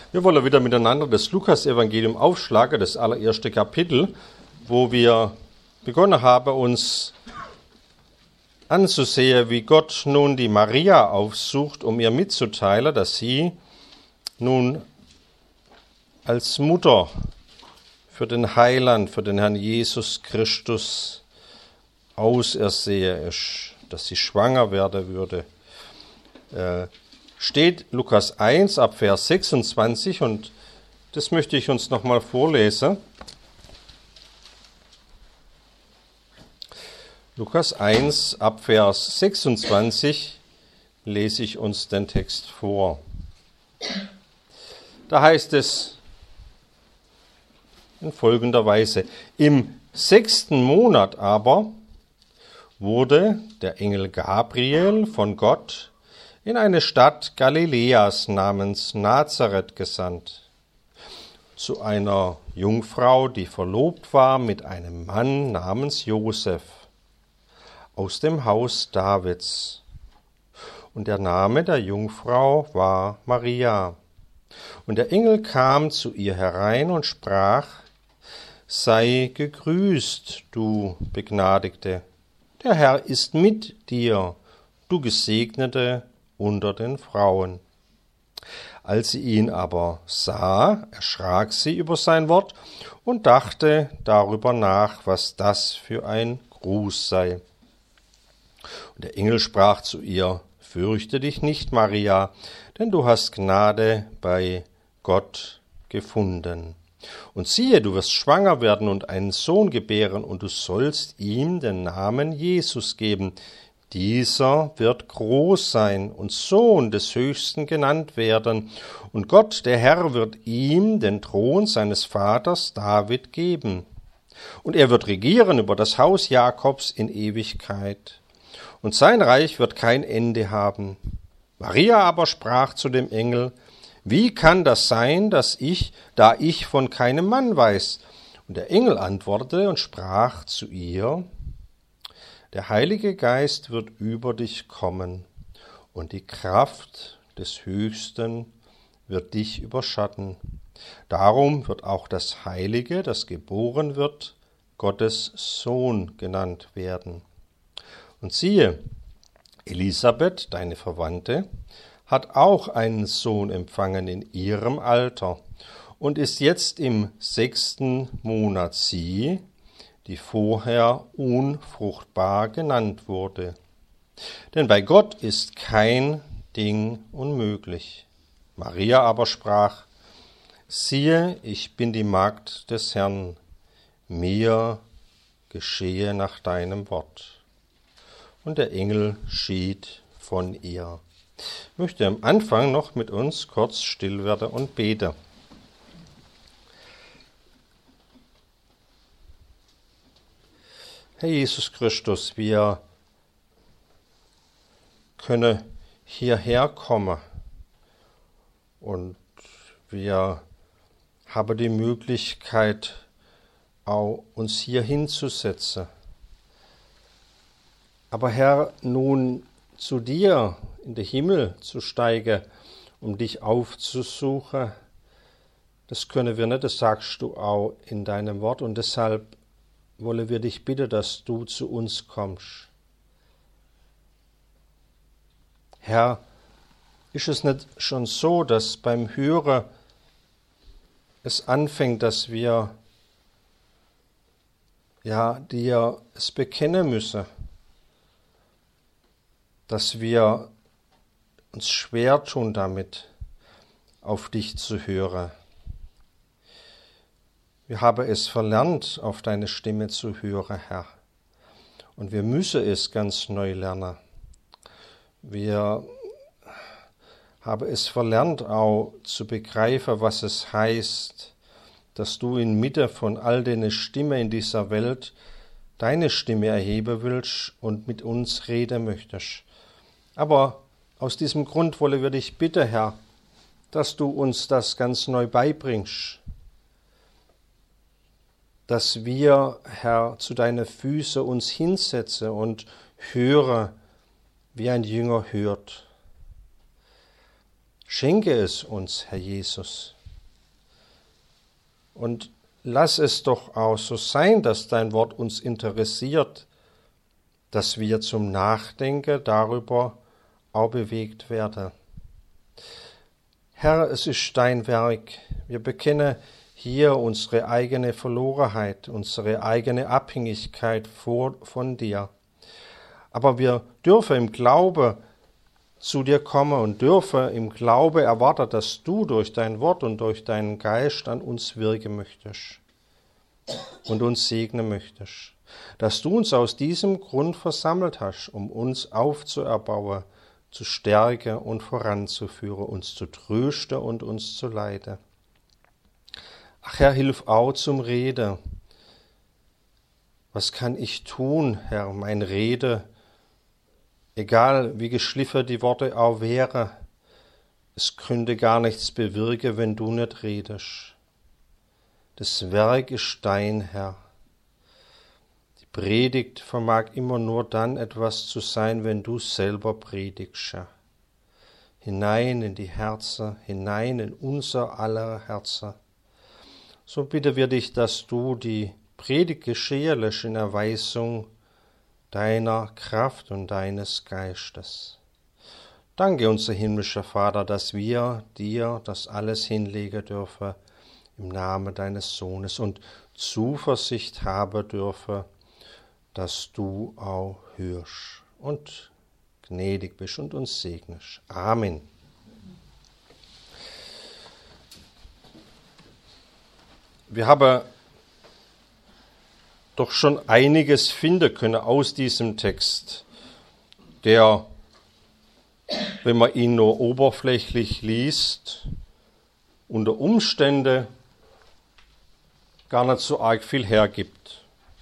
Wir wollen wieder miteinander das Lukas-Evangelium aufschlagen, das allererste Kapitel, wo wir begonnen haben, uns anzusehen, wie Gott nun die Maria aufsucht, um ihr mitzuteilen, dass sie nun als Mutter für den Heiland, für den Herrn Jesus Christus ausersehen ist, dass sie schwanger werden würde. Steht Lukas 1 ab Vers 26 und das möchte ich uns nochmal vorlesen. Lukas 1 ab Vers 26 lese ich uns den Text vor. Da heißt es in folgender Weise: Im 6. Monat aber wurde der Engel Gabriel von Gott in eine Stadt Galiläas namens Nazareth gesandt, zu einer Jungfrau, die verlobt war mit einem Mann namens Josef, aus dem Haus Davids. Und der Name der Jungfrau war Maria. Und der Engel kam zu ihr herein und sprach: Sei gegrüßt, du Begnadigte, der Herr ist mit dir, du Gesegnete unter den Frauen. Als sie ihn aber sah, erschrak sie über sein Wort und dachte darüber nach, was das für ein Gruß sei. Und der Engel sprach zu ihr: Fürchte dich nicht, Maria, denn du hast Gnade bei Gott gefunden. Und siehe, du wirst schwanger werden und einen Sohn gebären, und du sollst ihm den Namen Jesus geben. Dieser wird groß sein und Sohn des Höchsten genannt werden, und Gott, der Herr, wird ihm den Thron seines Vaters David geben. Und er wird regieren über das Haus Jakobs in Ewigkeit, und sein Reich wird kein Ende haben. Maria aber sprach zu dem Engel: Wie kann das sein, da ich von keinem Mann weiß? Und der Engel antwortete und sprach zu ihr: Der Heilige Geist wird über dich kommen, und die Kraft des Höchsten wird dich überschatten. Darum wird auch das Heilige, das geboren wird, Gottes Sohn genannt werden. Und siehe, Elisabeth, deine Verwandte, hat auch einen Sohn empfangen in ihrem Alter und ist jetzt im 6. Monat, sie, die vorher unfruchtbar genannt wurde. Denn bei Gott ist kein Ding unmöglich. Maria aber sprach: Siehe, ich bin die Magd des Herrn, mir geschehe nach deinem Wort. Und der Engel schied von ihr. Ich möchte am Anfang noch mit uns kurz still werden und beten. Herr Jesus Christus, wir können hierher kommen und wir haben die Möglichkeit, auch uns hier hinzusetzen. Aber Herr, nun zu dir in den Himmel zu steigen, um dich aufzusuchen, das können wir nicht, das sagst du auch in deinem Wort, und deshalb wollen wir dich bitten, dass du zu uns kommst. Herr, ist es nicht schon so, dass beim Hören es anfängt, dass wir dir es bekennen müssen, dass wir uns schwer tun damit, auf dich zu hören. Wir haben es verlernt, auf deine Stimme zu hören, Herr. Und wir müssen es ganz neu lernen. Wir haben es verlernt, auch zu begreifen, was es heißt, dass du inmitten von all den Stimmen in dieser Welt deine Stimme erheben willst und mit uns reden möchtest. Aber aus diesem Grund wollen wir dich bitten, Herr, dass du uns das ganz neu beibringst, dass wir, Herr, zu deinen Füßen uns hinsetzen und hören, wie ein Jünger hört. Schenke es uns, Herr Jesus. Und lass es doch auch so sein, dass dein Wort uns interessiert, dass wir zum Nachdenken darüber auch bewegt werden. Herr, es ist dein Werk. Wir bekennen hier unsere eigene Verlorenheit, unsere eigene Abhängigkeit von dir. Aber wir dürfen im Glaube zu dir kommen und dürfen im Glaube erwarten, dass du durch dein Wort und durch deinen Geist an uns wirken möchtest und uns segnen möchtest. Dass du uns aus diesem Grund versammelt hast, um uns aufzuerbauen, zu stärken und voranzuführen, uns zu trösten und uns zu leiten. Ach Herr, hilf auch zum Reden. Was kann ich tun, Herr, mein Rede, egal wie geschliffen die Worte auch wären, es könnte gar nichts bewirken, wenn du nicht redest. Das Werk ist dein, Herr. Die Predigt vermag immer nur dann etwas zu sein, wenn du selber predigst, Herr. Hinein in die Herzen, hinein in unser aller Herzen. So bitten wir dich, dass du die Predigt geschehen lässt in Erweisung deiner Kraft und deines Geistes. Danke, unser himmlischer Vater, dass wir dir das alles hinlegen dürfen im Namen deines Sohnes und Zuversicht haben dürfen, dass du auch hörst und gnädig bist und uns segnest. Amen. Wir haben doch schon einiges finden können aus diesem Text, der, wenn man ihn nur oberflächlich liest, unter Umständen gar nicht so arg viel hergibt.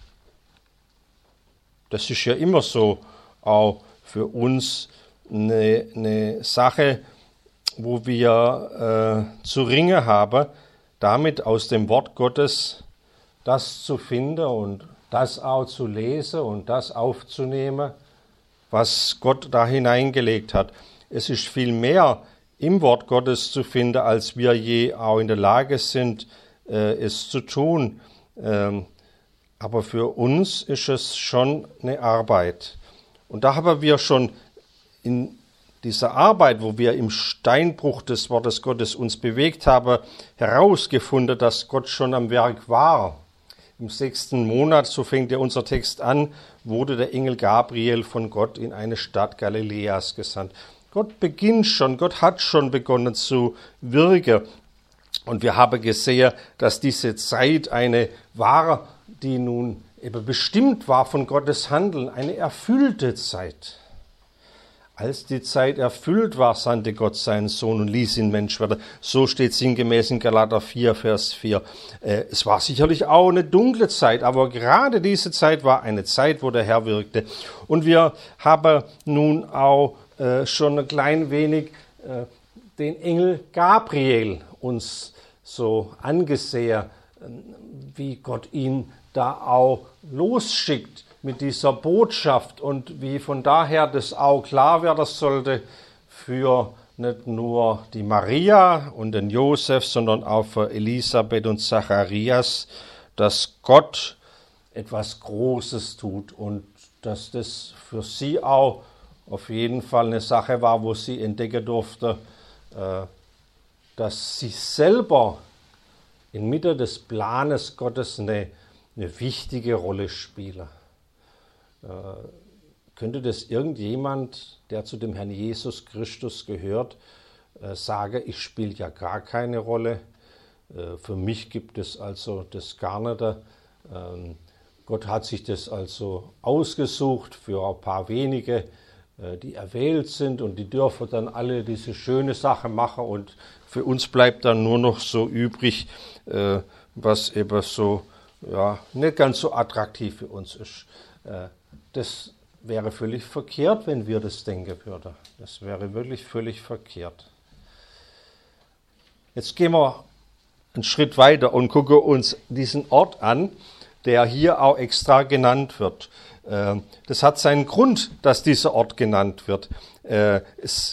Das ist ja immer so, auch für uns eine Sache, wo wir zu ringen haben, damit aus dem Wort Gottes das zu finden und das auch zu lesen und das aufzunehmen, was Gott da hineingelegt hat. Es ist viel mehr im Wort Gottes zu finden, als wir je auch in der Lage sind, es zu tun. Aber für uns ist es schon eine Arbeit. Und da haben wir schon in dieser Arbeit, wo wir im Steinbruch des Wortes Gottes uns bewegt haben, herausgefunden, dass Gott schon am Werk war. Im 6. Monat, so fängt ja unser Text an, wurde der Engel Gabriel von Gott in eine Stadt Galiläas gesandt. Gott beginnt schon, Gott hat schon begonnen zu wirken. Und wir haben gesehen, dass diese Zeit eine war, die nun eben bestimmt war von Gottes Handeln, eine erfüllte Zeit. Als die Zeit erfüllt war, sandte Gott seinen Sohn und ließ ihn Mensch werden. So steht sinngemäß in Galater 4, Vers 4. Es war sicherlich auch eine dunkle Zeit, aber gerade diese Zeit war eine Zeit, wo der Herr wirkte. Und wir haben nun auch schon ein klein wenig den Engel Gabriel uns so angesehen, wie Gott ihn da auch losschickt mit dieser Botschaft und wie von daher das auch klar werden sollte für nicht nur die Maria und den Josef, sondern auch für Elisabeth und Zacharias, dass Gott etwas Großes tut und dass das für sie auch auf jeden Fall eine Sache war, wo sie entdecken durfte, dass sie selber inmitten des Planes Gottes eine wichtige Rolle spielen. Könnte das irgendjemand, der zu dem Herrn Jesus Christus gehört, sagen, ich spiele ja gar keine Rolle, für mich gibt es also das gar nicht. Gott hat sich das also ausgesucht für ein paar wenige, die erwählt sind und die dürfen dann alle diese schöne Sache machen und für uns bleibt dann nur noch so übrig, was eben so nicht ganz so attraktiv für uns ist. Das wäre völlig verkehrt, wenn wir das denken würden. Das wäre wirklich völlig verkehrt. Jetzt gehen wir einen Schritt weiter und gucken uns diesen Ort an, der hier auch extra genannt wird. Das hat seinen Grund, dass dieser Ort genannt wird. Es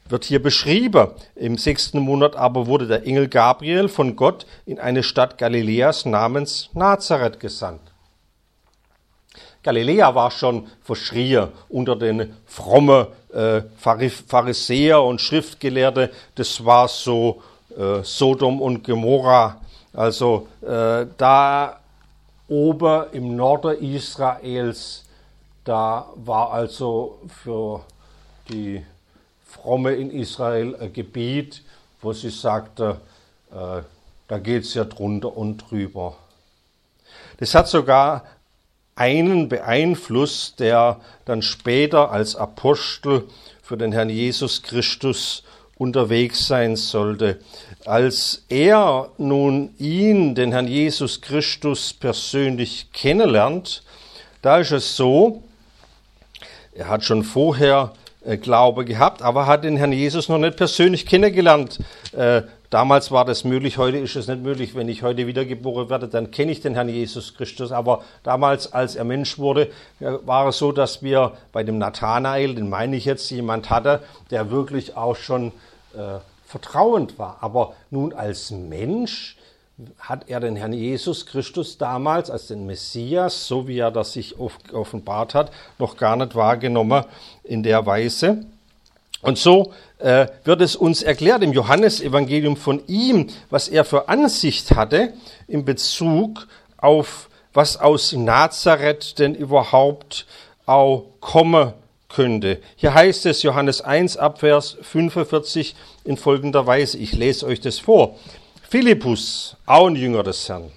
wird hier beschrieben. Im 6. Monat aber wurde der Engel Gabriel von Gott in eine Stadt Galiläas namens Nazareth gesandt. Galiläa war schon verschrien unter den frommen Pharisäer und Schriftgelehrte. Das war so Sodom und Gomorra. Also da oben im Norden Israels, da war also für die Fromme in Israel ein Gebiet, wo sie sagte, da geht es ja drunter und drüber. Das hat sogar einen beeinflusst, der dann später als Apostel für den Herrn Jesus Christus unterwegs sein sollte. Als er nun den Herrn Jesus Christus persönlich kennenlernt, da ist es so, er hat schon vorher Glaube gehabt, aber hat den Herrn Jesus noch nicht persönlich kennengelernt. Damals war das möglich, heute ist es nicht möglich. Wenn ich heute wiedergeboren werde, dann kenne ich den Herrn Jesus Christus. Aber damals, als er Mensch wurde, war es so, dass wir bei dem Nathanael, den meine ich jetzt, jemand hatte, der wirklich auch schon vertrauend war. Aber nun als Mensch hat er den Herrn Jesus Christus damals als den Messias, so wie er das sich offenbart hat, noch gar nicht wahrgenommen in der Weise. Und so wird es uns erklärt im Johannesevangelium von ihm, was er für Ansicht hatte in Bezug auf, was aus Nazareth denn überhaupt auch kommen könnte. Hier heißt es, Johannes 1 ab Vers 45 in folgender Weise, ich lese euch das vor. Philippus, auch ein Jünger des Herrn,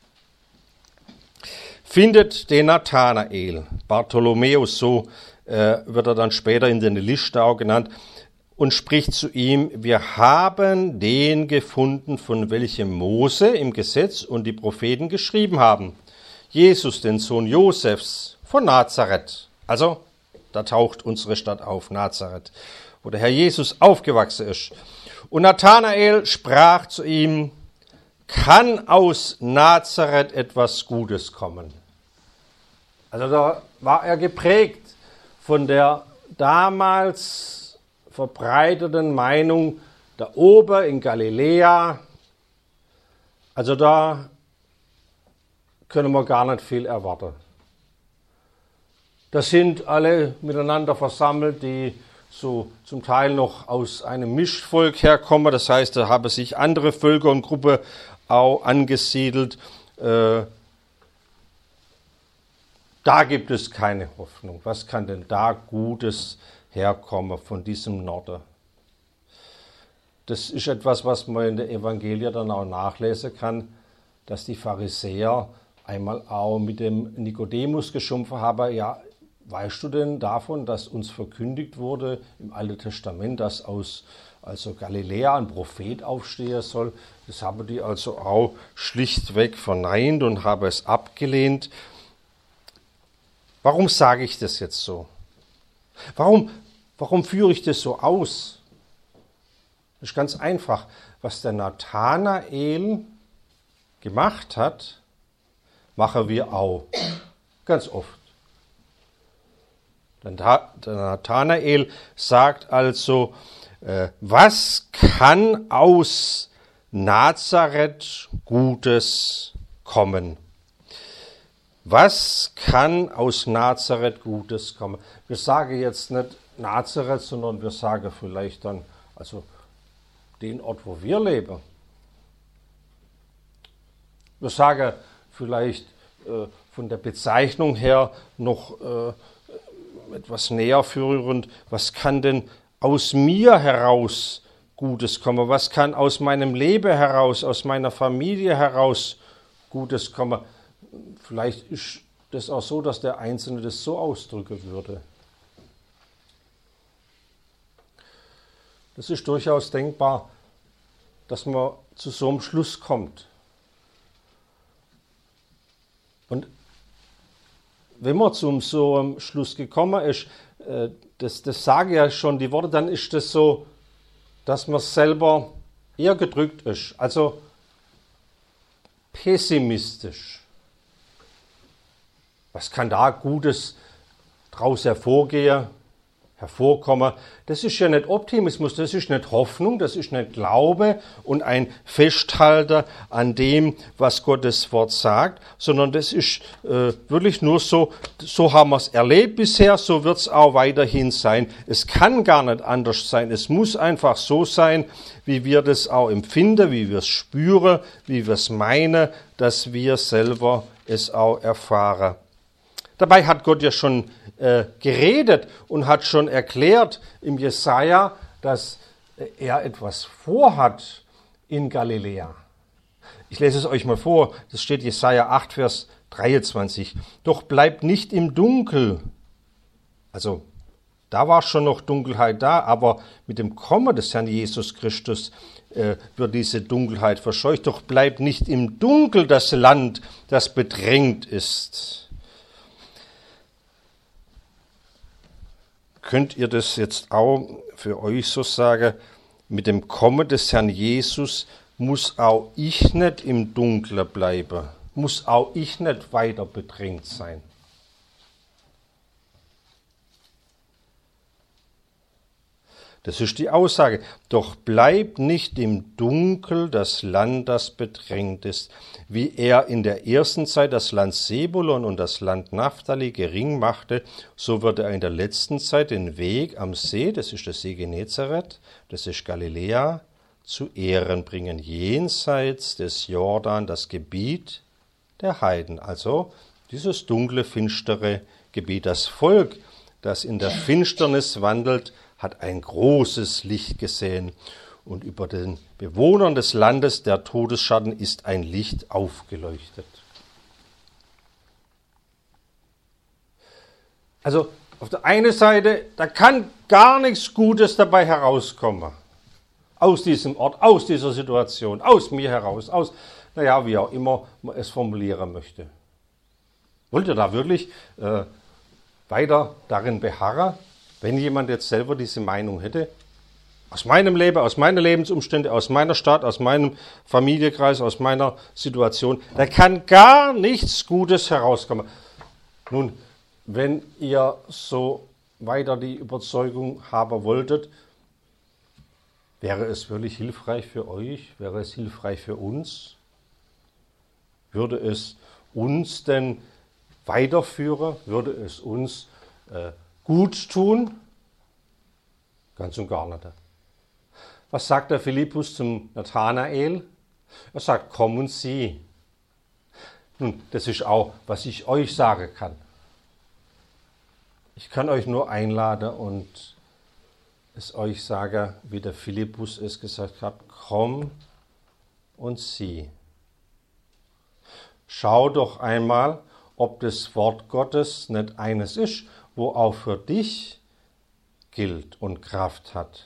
findet den Nathanael, Bartholomäus, so wird er dann später in den Listau genannt, und spricht zu ihm, wir haben den gefunden, von welchem Mose im Gesetz und die Propheten geschrieben haben. Jesus, den Sohn Josefs von Nazareth. Also, da taucht unsere Stadt auf, Nazareth, wo der Herr Jesus aufgewachsen ist. Und Nathanael sprach zu ihm, kann aus Nazareth etwas Gutes kommen? Also da war er geprägt von der damals verbreiteten Meinung, da oben in Galiläa, also da können wir gar nicht viel erwarten. Da sind alle miteinander versammelt, die so zum Teil noch aus einem Mischvolk herkommen. Das heißt, da haben sich andere Völker und Gruppen auch angesiedelt. Da gibt es keine Hoffnung. Was kann denn da Gutes herkommen von diesem Norden? Das ist etwas, was man in der Evangelien dann auch nachlesen kann, dass die Pharisäer einmal auch mit dem Nikodemus geschumpft haben, ja, weißt du denn davon, dass uns verkündigt wurde im Alten Testament, dass aus Galiläa ein Prophet aufstehen soll? Das haben die also auch schlichtweg verneint und haben es abgelehnt. Warum sage ich das jetzt so? Warum führe ich das so aus? Das ist ganz einfach. Was der Nathanael gemacht hat, machen wir auch. Ganz oft. Der Nathanael sagt also, was kann aus Nazareth Gutes kommen? Was kann aus Nazareth Gutes kommen? Wir sagen jetzt nicht Nazareth, sondern wir sagen vielleicht dann, also den Ort, wo wir leben. Wir sagen vielleicht von der Bezeichnung her noch etwas näher führend, was kann denn aus mir heraus Gutes kommen? Was kann aus meinem Leben heraus, aus meiner Familie heraus Gutes kommen? Vielleicht ist das auch so, dass der Einzelne das so ausdrücken würde. Das ist durchaus denkbar, dass man zu so einem Schluss kommt. Und wenn man zu so einem Schluss gekommen ist, das sage ja schon die Worte, dann ist das so, dass man selber eher gedrückt ist, also pessimistisch. Was kann da Gutes draus hervorgehen? hervorkommen. Das ist ja nicht Optimismus, das ist nicht Hoffnung, das ist nicht Glaube und ein Festhalten an dem, was Gottes Wort sagt, sondern das ist wirklich nur so haben wir es erlebt bisher, so wird es auch weiterhin sein. Es kann gar nicht anders sein, es muss einfach so sein, wie wir das auch empfinden, wie wir es spüren, wie wir es meinen, dass wir selber es auch erfahren. Dabei hat Gott ja schon geredet und hat schon erklärt im Jesaja, dass er etwas vorhat in Galiläa. Ich lese es euch mal vor, das steht Jesaja 8, Vers 23. Doch bleibt nicht im Dunkel. Also, da war schon noch Dunkelheit da, aber mit dem Kommen des Herrn Jesus Christus wird diese Dunkelheit verscheucht. Doch bleibt nicht im Dunkel das Land, das bedrängt ist. Könnt ihr das jetzt auch für euch so sagen? Mit dem Kommen des Herrn Jesus muss auch ich nicht im Dunkeln bleiben, muss auch ich nicht weiter bedrängt sein. Das ist die Aussage. Doch bleibt nicht im Dunkel das Land, das bedrängt ist. Wie er in der ersten Zeit das Land Sebulon und das Land Naphtali gering machte, so wird er in der letzten Zeit den Weg am See, das ist der See Genezareth, das ist Galiläa, zu Ehren bringen, jenseits des Jordan, das Gebiet der Heiden. Also dieses dunkle, finstere Gebiet. Das Volk, das in der Finsternis wandelt, hat ein großes Licht gesehen, und über den Bewohnern des Landes der Todesschatten ist ein Licht aufgeleuchtet. Also auf der einen Seite, da kann gar nichts Gutes dabei herauskommen. Aus diesem Ort, aus dieser Situation, aus mir heraus, wie auch immer man es formulieren möchte. Wollt ihr da wirklich weiter darin beharren? Wenn jemand jetzt selber diese Meinung hätte, aus meinem Leben, aus meinen Lebensumständen, aus meiner Stadt, aus meinem Familienkreis, aus meiner Situation, da kann gar nichts Gutes herauskommen. Nun, wenn ihr so weiter die Überzeugung haben wolltet, wäre es wirklich hilfreich für euch, wäre es hilfreich für uns? Würde es uns denn weiterführen? Würde es uns gut tun? Ganz und gar nicht. Was sagt der Philippus zum Nathanael? Er sagt, komm und sieh. Nun, das ist auch, was ich euch sagen kann. Ich kann euch nur einladen und es euch sagen, wie der Philippus es gesagt hat, komm und sieh. Schau doch einmal, ob das Wort Gottes nicht eines ist, wo auch für dich gilt und Kraft hat.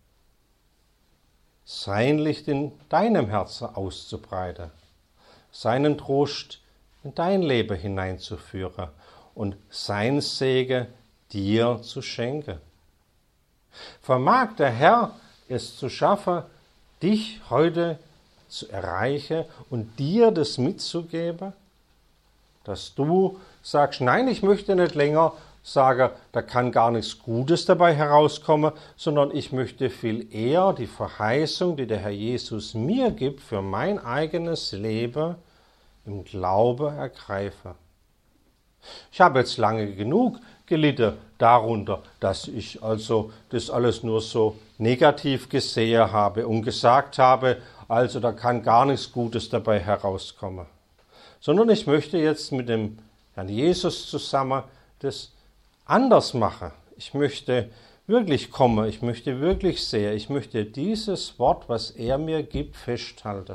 Sein Licht in deinem Herzen auszubreiten, seinen Trost in dein Leben hineinzuführen und sein Segen dir zu schenken. Vermag der Herr es zu schaffen, dich heute zu erreichen und dir das mitzugeben, dass du sagst, nein, ich möchte nicht länger sagen, da kann gar nichts Gutes dabei herauskommen, sondern ich möchte viel eher die Verheißung, die der Herr Jesus mir gibt, für mein eigenes Leben im Glaube ergreifen. Ich habe jetzt lange genug gelitten darunter, dass ich also das alles nur so negativ gesehen habe und gesagt habe, also da kann gar nichts Gutes dabei herauskommen. Sondern ich möchte jetzt mit dem Herrn Jesus zusammen das anders machen. Ich möchte wirklich kommen, ich möchte wirklich sehen, ich möchte dieses Wort, was er mir gibt, festhalten.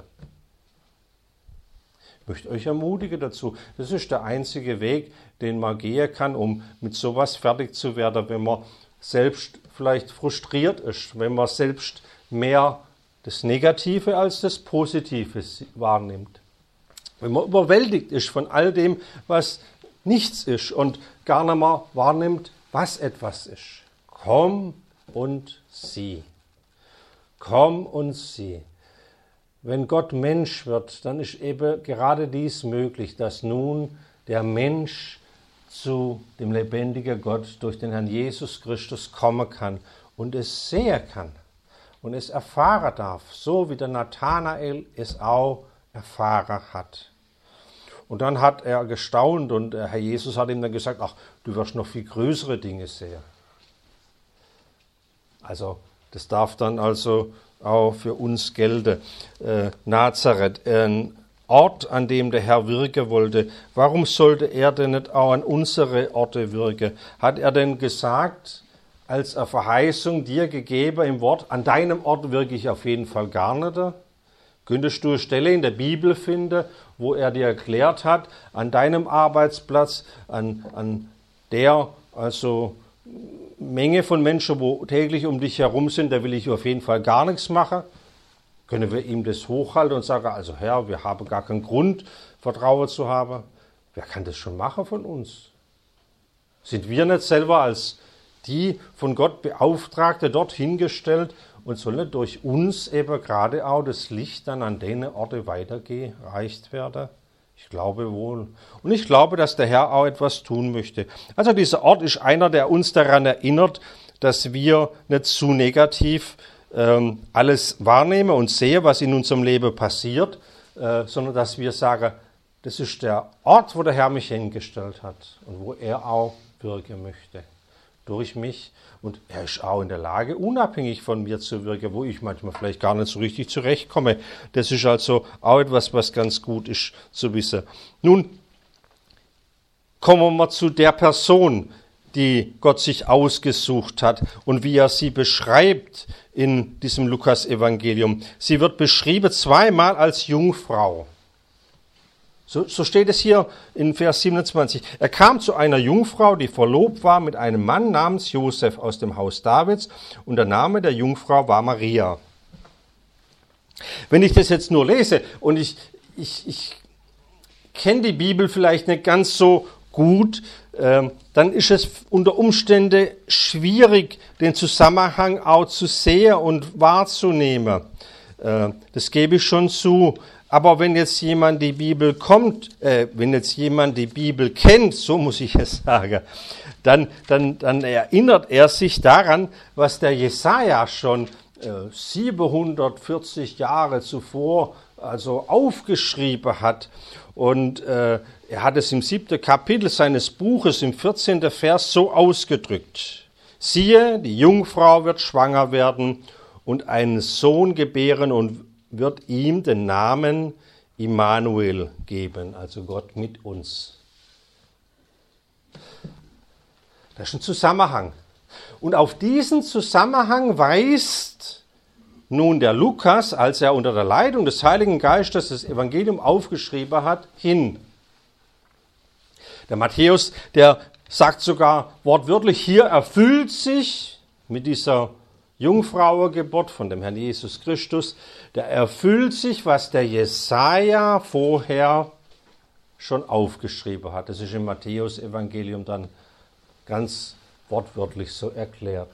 Ich möchte euch ermutigen dazu. Das ist der einzige Weg, den man gehen kann, um mit sowas fertig zu werden, wenn man selbst vielleicht frustriert ist, wenn man selbst mehr das Negative als das Positive wahrnimmt. Wenn man überwältigt ist von all dem, was nichts ist und gar nicht mehr wahrnimmt, was etwas ist. Komm und sieh. Komm und sieh. Wenn Gott Mensch wird, dann ist eben gerade dies möglich, dass nun der Mensch zu dem lebendigen Gott durch den Herrn Jesus Christus kommen kann und es sehen kann und es erfahren darf, so wie der Nathanael es auch erfahren hat. Und dann hat er gestaunt und Herr Jesus hat ihm dann gesagt, ach, du wirst noch viel größere Dinge sehen. Also das darf dann also auch für uns gelten. Nazareth, ein Ort, an dem der Herr wirken wollte. Warum sollte er denn nicht auch an unsere Orte wirken? Hat er denn gesagt, als eine Verheißung dir gegeben im Wort, an deinem Ort wirke ich auf jeden Fall gar nicht? Könntest du eine Stelle in der Bibel finden, wo er dir erklärt hat, an deinem Arbeitsplatz, an der also Menge von Menschen, wo täglich um dich herum sind, da will ich auf jeden Fall gar nichts machen? Können wir ihm das hochhalten und sagen, also Herr, wir haben gar keinen Grund, Vertrauen zu haben? Wer kann das schon machen von uns? Sind wir nicht selber als die von Gott Beauftragte dort hingestellt und soll nicht durch uns eben gerade auch das Licht dann an den Orte weitergereicht werden? Ich glaube wohl. Und ich glaube, dass der Herr auch etwas tun möchte. Also dieser Ort ist einer, der uns daran erinnert, dass wir nicht zu negativ alles wahrnehmen und sehen, was in unserem Leben passiert, sondern dass wir sagen, das ist der Ort, wo der Herr mich hingestellt hat und wo er auch wirken möchte. Durch mich. Und er ist auch in der Lage, unabhängig von mir zu wirken, wo ich manchmal vielleicht gar nicht so richtig zurechtkomme. Das ist also auch etwas, was ganz gut ist zu wissen. Nun kommen wir mal zu der Person, die Gott sich ausgesucht hat und wie er sie beschreibt in diesem Lukas-Evangelium. Sie wird beschrieben zweimal als Jungfrau. So steht es hier in Vers 27. Er kam zu einer Jungfrau, die verlobt war mit einem Mann namens Josef aus dem Haus Davids, und der Name der Jungfrau war Maria. Wenn ich das jetzt nur lese und ich kenne die Bibel vielleicht nicht ganz so gut, dann ist es unter Umständen schwierig, den Zusammenhang auch zu sehen und wahrzunehmen. Das gebe ich schon zu. Aber wenn jetzt jemand die Bibel kennt, so muss ich es sagen, dann erinnert er sich daran, was der Jesaja schon 740 Jahre zuvor also aufgeschrieben hat. Und er hat es im 7. Kapitel seines Buches, im 14. Vers so ausgedrückt. Siehe, die Jungfrau wird schwanger werden und einen Sohn gebären und wird ihm den Namen Immanuel geben, also Gott mit uns. Das ist ein Zusammenhang. Und auf diesen Zusammenhang weist nun der Lukas, als er unter der Leitung des Heiligen Geistes das Evangelium aufgeschrieben hat, hin. Der Matthäus, der sagt sogar wortwörtlich, hier erfüllt sich mit dieser Jungfrauengeburt von dem Herrn Jesus Christus, der erfüllt sich, was der Jesaja vorher schon aufgeschrieben hat. Das ist im Matthäus-Evangelium dann ganz wortwörtlich so erklärt.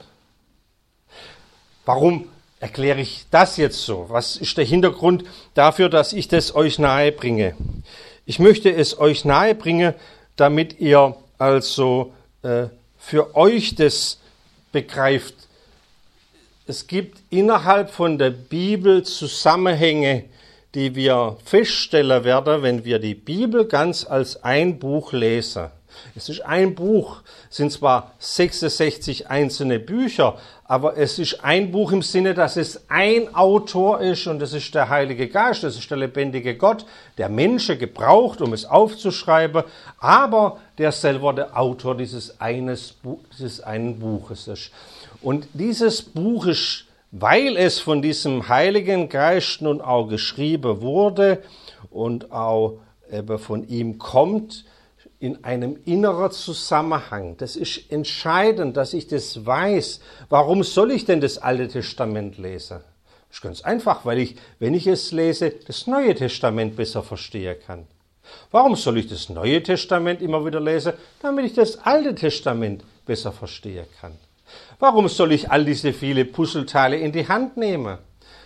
Warum erkläre ich das jetzt so? Was ist der Hintergrund dafür, dass ich das euch nahe bringe? Ich möchte es euch nahe bringen, damit ihr also für euch das begreift. Es gibt innerhalb von der Bibel Zusammenhänge, die wir feststellen werden, wenn wir die Bibel ganz als ein Buch lesen. Es ist ein Buch, es sind zwar 66 einzelne Bücher, aber es ist ein Buch im Sinne, dass es ein Autor ist und das ist der Heilige Geist, das ist der lebendige Gott, der Menschen gebraucht, um es aufzuschreiben, aber der selber der Autor dieses einen Buches ist. Und dieses Buch ist, weil es von diesem Heiligen Geist nun auch geschrieben wurde und auch eben von ihm kommt, in einem inneren Zusammenhang. Das ist entscheidend, dass ich das weiß. Warum soll ich denn das Alte Testament lesen? Das ist ganz einfach, weil ich, wenn ich es lese, das Neue Testament besser verstehen kann. Warum soll ich das Neue Testament immer wieder lesen? Damit ich das Alte Testament besser verstehen kann. Warum soll ich all diese viele Puzzleteile in die Hand nehmen?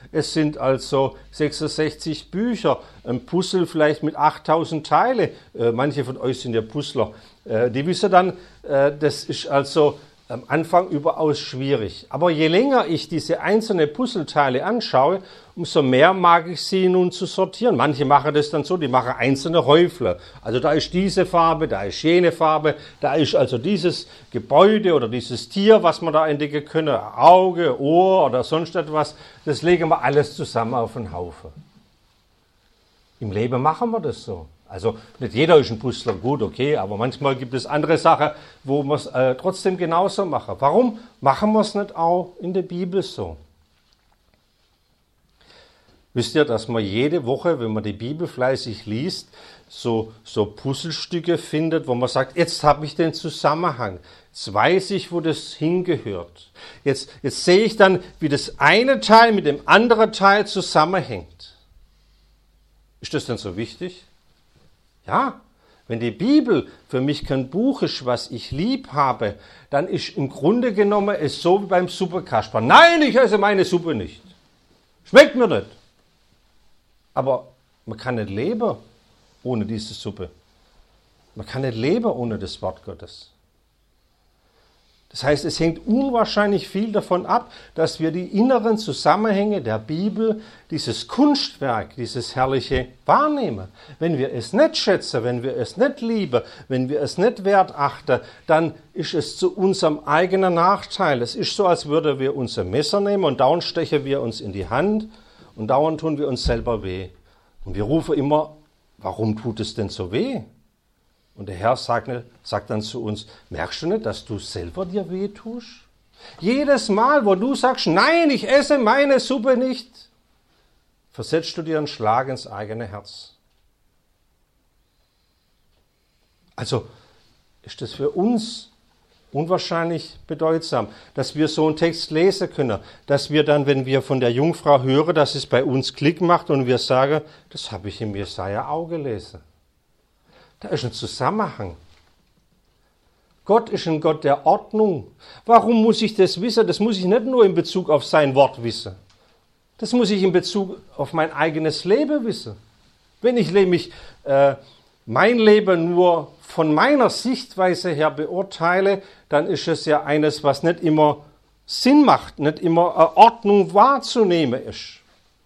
Es sind also 66 Bücher, ein Puzzle vielleicht mit 8000 Teile. Manche von euch sind ja Puzzler. Die wissen dann, das ist also am Anfang überaus schwierig. Aber je länger ich diese einzelnen Puzzleteile anschaue, umso mehr mag ich sie nun zu sortieren. Manche machen das dann so, die machen einzelne Häufler. Also da ist diese Farbe, da ist jene Farbe, da ist also dieses Gebäude oder dieses Tier, was man da entdecken können, Auge, Ohr oder sonst etwas. Das legen wir alles zusammen auf einen Haufen. Im Leben machen wir das so. Also nicht jeder ist ein Puzzler, gut, okay, aber manchmal gibt es andere Sachen, wo wir es trotzdem genauso machen. Warum machen wir es nicht auch in der Bibel so? Wisst ihr, dass man jede Woche, wenn man die Bibel fleißig liest, so Puzzlestücke findet, wo man sagt, jetzt habe ich den Zusammenhang, jetzt weiß ich, wo das hingehört. Jetzt sehe ich dann, wie das eine Teil mit dem anderen Teil zusammenhängt. Ist das denn so wichtig? Ja, wenn die Bibel für mich kein Buch ist, was ich lieb habe, dann ist im Grunde genommen es so wie beim Suppekasper. Nein, ich esse meine Suppe nicht. Schmeckt mir nicht. Aber man kann nicht leben ohne diese Suppe. Man kann nicht leben ohne das Wort Gottes. Das heißt, es hängt unwahrscheinlich viel davon ab, dass wir die inneren Zusammenhänge der Bibel, dieses Kunstwerk, dieses Herrliche wahrnehmen. Wenn wir es nicht schätzen, wenn wir es nicht lieben, wenn wir es nicht wertachten, dann ist es zu unserem eigenen Nachteil. Es ist so, als würden wir unser Messer nehmen und dauernd stechen wir uns in die Hand und dauernd tun wir uns selber weh. Und wir rufen immer, warum tut es denn so weh? Und der Herr sagt dann zu uns, merkst du nicht, dass du selber dir weh tust? Jedes Mal, wo du sagst, nein, ich esse meine Suppe nicht, versetzt du dir einen Schlag ins eigene Herz. Also ist das für uns unwahrscheinlich bedeutsam, dass wir so einen Text lesen können, dass wir dann, wenn wir von der Jungfrau hören, dass es bei uns Klick macht und wir sagen, das habe ich im Jesaja auch gelesen. Da ist ein Zusammenhang. Gott ist ein Gott der Ordnung. Warum muss ich das wissen? Das muss ich nicht nur in Bezug auf sein Wort wissen. Das muss ich in Bezug auf mein eigenes Leben wissen. Wenn ich nämlich mein Leben nur von meiner Sichtweise her beurteile, dann ist es ja eines, was nicht immer Sinn macht, nicht immer Ordnung wahrzunehmen ist.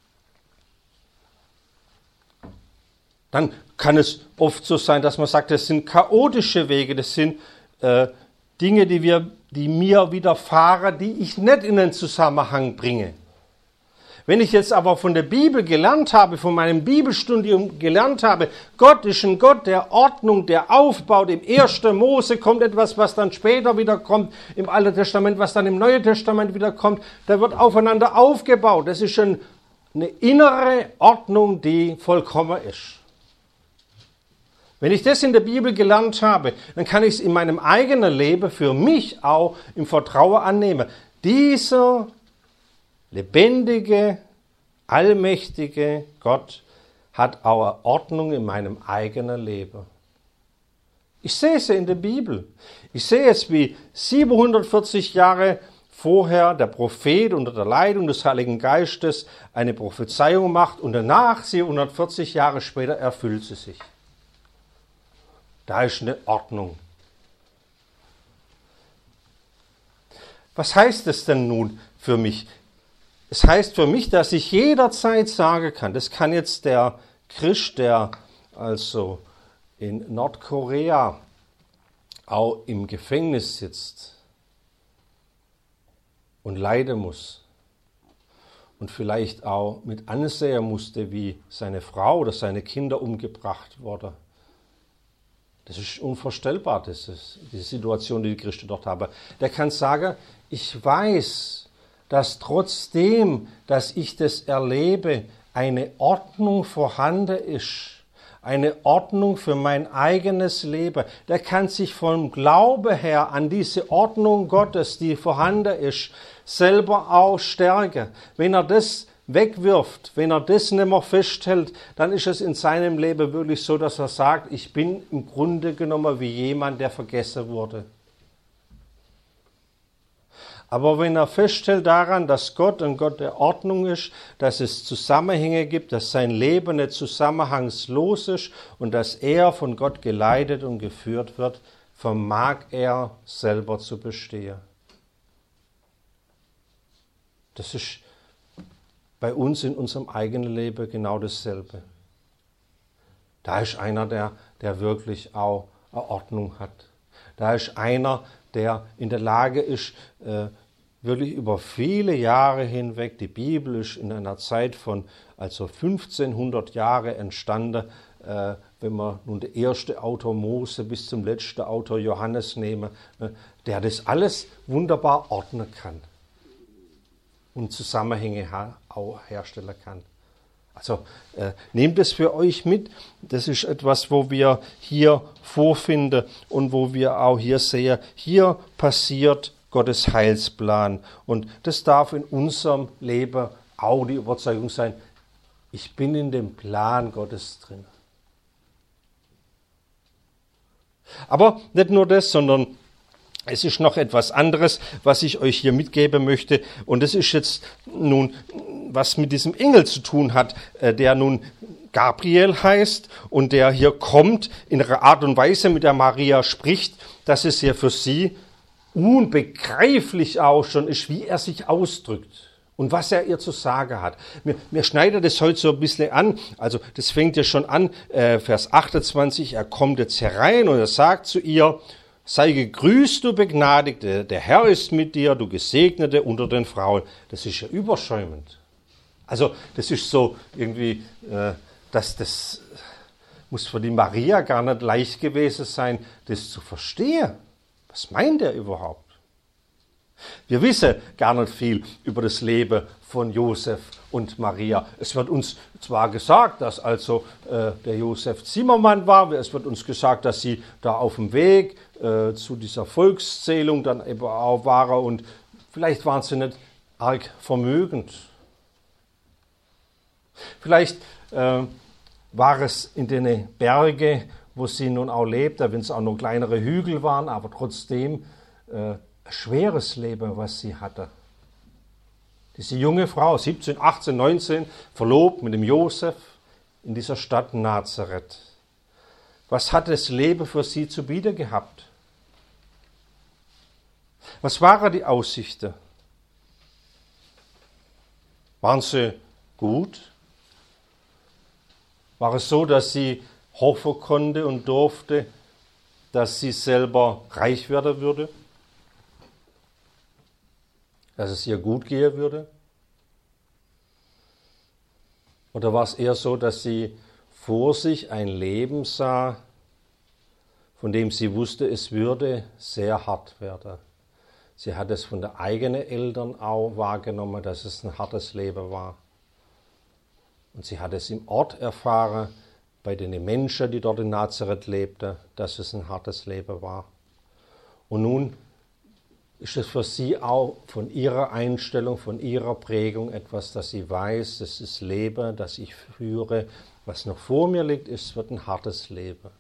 Dann kann es oft so sein, dass man sagt, das sind chaotische Wege, das sind Dinge, die mir widerfahren, die ich nicht in den Zusammenhang bringe. Wenn ich jetzt aber von der Bibel gelernt habe, von meinem Bibelstudium gelernt habe, Gott ist ein Gott der Ordnung, der aufbaut. Im 1. Mose kommt etwas, was dann später wieder kommt, im Alten Testament, was dann im Neuen Testament wieder kommt. Da wird aufeinander aufgebaut. Das ist eine innere Ordnung, die vollkommen ist. Wenn ich das in der Bibel gelernt habe, dann kann ich es in meinem eigenen Leben für mich auch im Vertrauen annehmen. Dieser lebendige, allmächtige Gott hat auch eine Ordnung in meinem eigenen Leben. Ich sehe es in der Bibel. Ich sehe es, wie 740 Jahre vorher der Prophet unter der Leitung des Heiligen Geistes eine Prophezeiung macht und danach, 740 Jahre später, erfüllt sie sich. Da ist eine Ordnung. Was heißt es denn nun für mich? Es heißt für mich, dass ich jederzeit sagen kann, das kann jetzt der Christ, der also in Nordkorea auch im Gefängnis sitzt und leiden muss und vielleicht auch mit ansehen musste, wie seine Frau oder seine Kinder umgebracht wurden. Das ist unvorstellbar, diese Situation, die Christen dort haben. Der kann sagen, ich weiß, dass trotzdem, dass ich das erlebe, eine Ordnung vorhanden ist. Eine Ordnung für mein eigenes Leben. Der kann sich vom Glaube her an diese Ordnung Gottes, die vorhanden ist, selber auch stärken. Wenn er das wegwirft, wenn er das nicht mehr festhält, dann ist es in seinem Leben wirklich so, dass er sagt, ich bin im Grunde genommen wie jemand, der vergessen wurde. Aber wenn er feststellt daran, dass Gott ein Gott der Ordnung ist, dass es Zusammenhänge gibt, dass sein Leben nicht zusammenhangslos ist und dass er von Gott geleitet und geführt wird, vermag er selber zu bestehen. Das ist bei uns in unserem eigenen Leben genau dasselbe. Da ist einer, der wirklich auch eine Ordnung hat. Da ist einer, der in der Lage ist, wirklich über viele Jahre hinweg, die Bibel ist in einer Zeit von 1500 Jahre entstanden, wenn wir nun der erste Autor Mose bis zum letzten Autor Johannes nehmen, der das alles wunderbar ordnen kann und Zusammenhänge auch herstellen kann. Also nehmt es für euch mit. Das ist etwas, wo wir hier vorfinden und wo wir auch hier sehen, hier passiert Gottes Heilsplan. Und das darf in unserem Leben auch die Überzeugung sein, ich bin in dem Plan Gottes drin. Aber nicht nur das, sondern es ist noch etwas anderes, was ich euch hier mitgeben möchte. Und das ist jetzt nun, was mit diesem Engel zu tun hat, der nun Gabriel heißt und der hier kommt, in einer Art und Weise mit der Maria spricht, dass es ja für sie unbegreiflich auch schon ist, wie er sich ausdrückt und was er ihr zu sagen hat. Mir schneidet das heute so ein bisschen an. Also das fängt ja schon an, Vers 28, er kommt jetzt herein und er sagt zu ihr, sei gegrüßt, du Begnadigte, der Herr ist mit dir, du Gesegnete unter den Frauen. Das ist ja überschäumend. Also das ist so irgendwie, das muss für die Maria gar nicht leicht gewesen sein, das zu verstehen. Was meint er überhaupt? Wir wissen gar nicht viel über das Leben von Josef und Maria. Es wird uns zwar gesagt, dass also der Josef Zimmermann war, es wird uns gesagt, dass sie da auf dem Weg zu dieser Volkszählung dann eben auch waren und vielleicht waren sie nicht arg vermögend. Vielleicht war es in den Bergen, wo sie nun auch lebte, wenn es auch noch kleinere Hügel waren, aber trotzdem ein schweres Leben, was sie hatte. Diese junge Frau, 17, 18, 19, verlobt mit dem Josef in dieser Stadt Nazareth. Was hat das Leben für sie zu bieten gehabt? Was waren die Aussichten? Waren sie gut? War es so, dass sie hoffen konnte und durfte, dass sie selber reich werden würde? Dass es ihr gut gehen würde? Oder war es eher so, dass sie vor sich ein Leben sah, von dem sie wusste, es würde sehr hart werden? Sie hat es von den eigenen Eltern auch wahrgenommen, dass es ein hartes Leben war. Und sie hat es im Ort erfahren, bei den Menschen, die dort in Nazareth lebten, dass es ein hartes Leben war. Und nun ist es für sie auch von ihrer Einstellung, von ihrer Prägung etwas, dass sie weiß, das ist Leben, das ich führe. Was noch vor mir liegt, wird ein hartes Leben.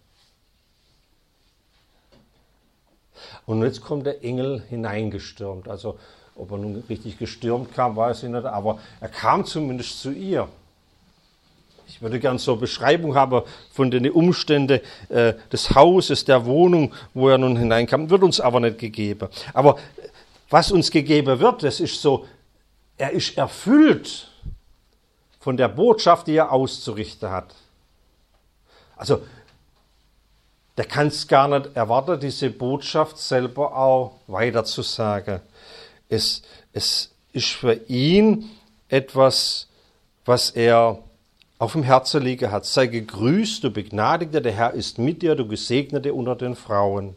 Und jetzt kommt der Engel hineingestürmt. Also, ob er nun richtig gestürmt kam, weiß ich nicht, aber er kam zumindest zu ihr. Ich würde gern so eine Beschreibung haben von den Umständen des Hauses, der Wohnung, wo er nun hineinkam. Wird uns aber nicht gegeben. Aber was uns gegeben wird, das ist so, er ist erfüllt von der Botschaft, die er auszurichten hat. Also, der kann es gar nicht erwarten, diese Botschaft selber auch weiterzusagen. Es ist für ihn etwas, was er auf dem Herzen liegen hat. Sei gegrüßt, du Begnadigter, der Herr ist mit dir, du Gesegnete unter den Frauen.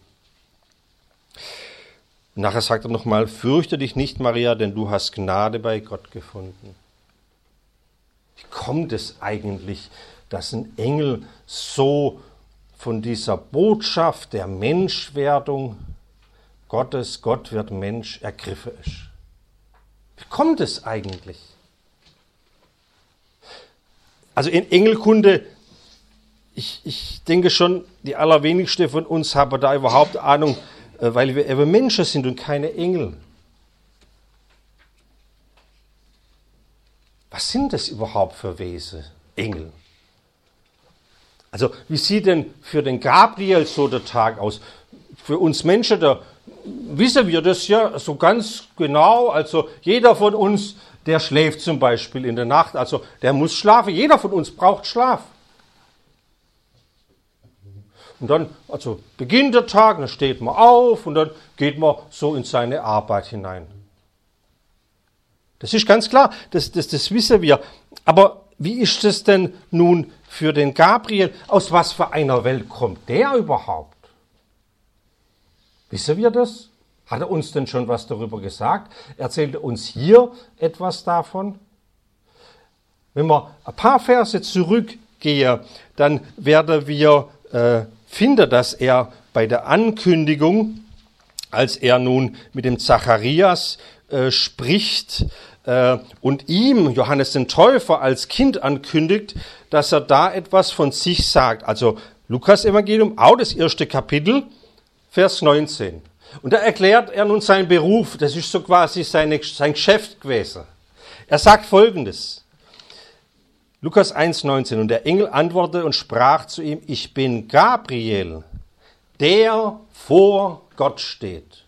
Und nachher sagt er nochmal, fürchte dich nicht, Maria, denn du hast Gnade bei Gott gefunden. Wie kommt es eigentlich, dass ein Engel so von dieser Botschaft der Menschwerdung Gottes, Gott wird Mensch, ergriffen ist? Wie kommt es eigentlich? Also in Engelkunde, ich denke schon, die allerwenigsten von uns haben da überhaupt Ahnung, weil wir eben Menschen sind und keine Engel. Was sind das überhaupt für Wesen, Engel? Also wie sieht denn für den Gabriel so der Tag aus? Für uns Menschen, da wissen wir das ja so ganz genau. Also jeder von uns, der schläft zum Beispiel in der Nacht, also der muss schlafen. Jeder von uns braucht Schlaf. Und dann, also beginnt der Tag, dann steht man auf und dann geht man so in seine Arbeit hinein. Das ist ganz klar, das wissen wir. Aber wie ist das denn nun für den Gabriel? Aus was für einer Welt kommt der überhaupt? Wissen wir das? Hat er uns denn schon was darüber gesagt? Erzählt er uns hier etwas davon? Wenn wir ein paar Verse zurückgehen, dann werden wir finden, dass er bei der Ankündigung, als er nun mit dem Zacharias spricht und ihm, Johannes den Täufer, als Kind ankündigt, dass er da etwas von sich sagt. Also Lukas Evangelium, auch das 1. Kapitel, Vers 19. Und da erklärt er nun seinen Beruf, das ist so quasi sein Geschäft gewesen. Er sagt Folgendes, Lukas 1,19, und der Engel antwortete und sprach zu ihm, ich bin Gabriel, der vor Gott steht.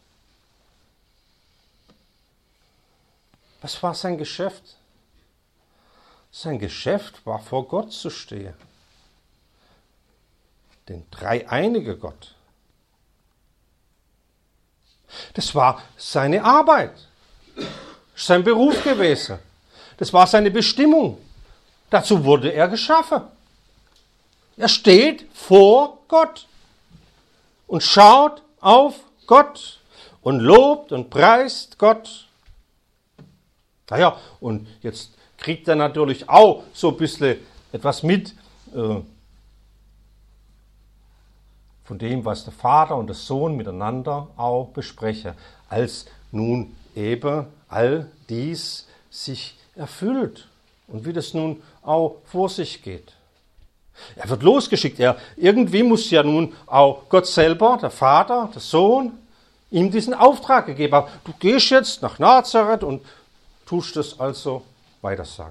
Was war sein Geschäft? Sein Geschäft war, vor Gott zu stehen. Den dreieinigen Gott. Das war seine Arbeit, sein Beruf gewesen. Das war seine Bestimmung. Dazu wurde er geschaffen. Er steht vor Gott und schaut auf Gott und lobt und preist Gott. Naja, und jetzt kriegt er natürlich auch so ein bisschen etwas mit von dem, was der Vater und der Sohn miteinander auch besprechen, als nun eben all dies sich erfüllt und wie das nun auch vor sich geht. Er wird losgeschickt. Irgendwie muss ja nun auch Gott selber, der Vater, der Sohn, ihm diesen Auftrag gegeben haben. Du gehst jetzt nach Nazareth und tust das also weitersagen.